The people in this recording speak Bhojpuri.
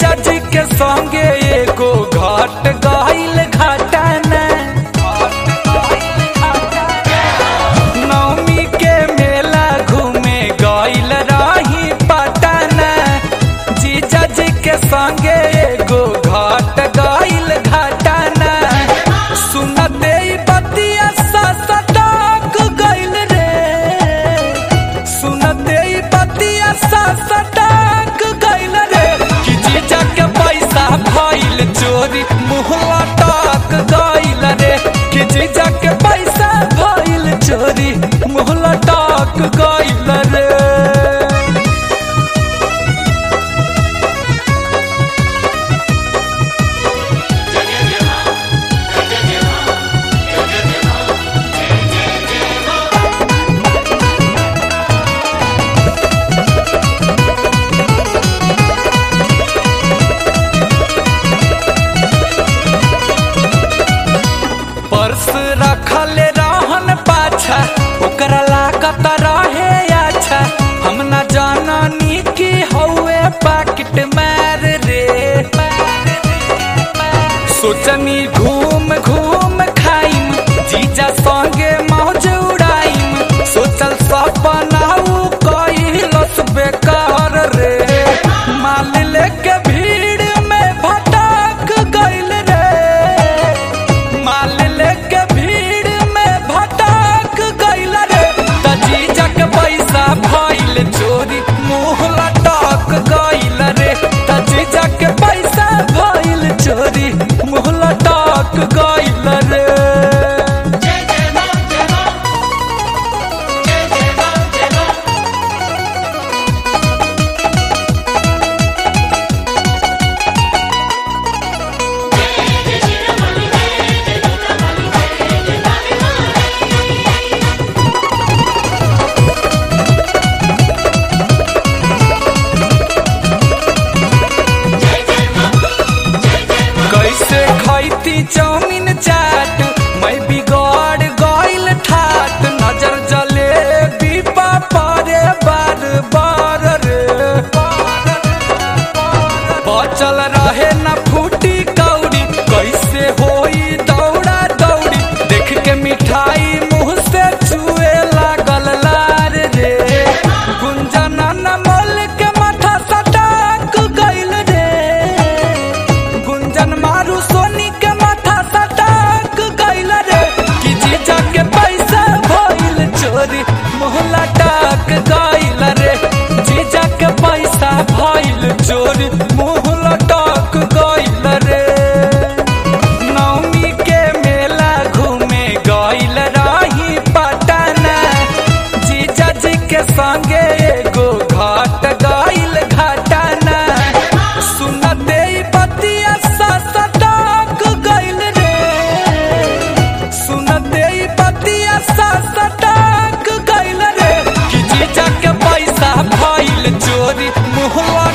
जीजा जी के संगे एगो घाट गइल घाटाना। नवमी के मेला घूमे गइल रही पटना। जीजा जी के संगे एगो घाट गइल घाटाना। सुनते ही बतिया सटक गइल रे, सुनते ही बतिया सटक गइल रे कि जीजा के पैसा भइल चोरी, मुँह लटक गइल रे कि जीजा के पैसा भइल चोरी, मुँह लटक गइल रे। पर्स रखल रहन पाछा, ओकरा लागत रहे अच्छा। हम न जाननी की हौवे पाकिट मार रे। सोचनी घूम घूम खाइम, जीजा संगे मौज उड़ाइम। सोचल सपना उ कइलस बेकार रे। माल लेके भीड़ में भटक गइल रे, माल लेके भीड़ में भटक गइल रे। त जीजा के पैसा भइल चोरी, मुँह लटक गइल रे। त जीजा के पैसा भइल चोरी, मुँह लटक गइल रे। कैसे खैती चाउमीन चाट, मैं बिगड़ गइल ठाट। नजर जले बीपा परे बार बार रे। बचल रहे न फूटी कौड़ी, कैसे होई दौड़ा दौड़ी। देख के मिठाई मुँह से चुए लागल लार रे। गुंजन नमल के माथा सटक गइल रे। गुंजन मारू सोनी के माथा सटक गइल रे कि जीजा के पैसा भइल चोरी, मुँह लटक गइल रे। जीजा के पैसा भइल चोरी, मुँह लटक गइल रे। नवमी के मेला घूमे गइल रही पटना। जीजा जी के संगे एगो घाट गइल घाटाना। सुनते ही बतिया सटक गइल रे, सुनते ही बतिया सटक गइल रे कि जीजा के पैसा भइल चोरी, मुँह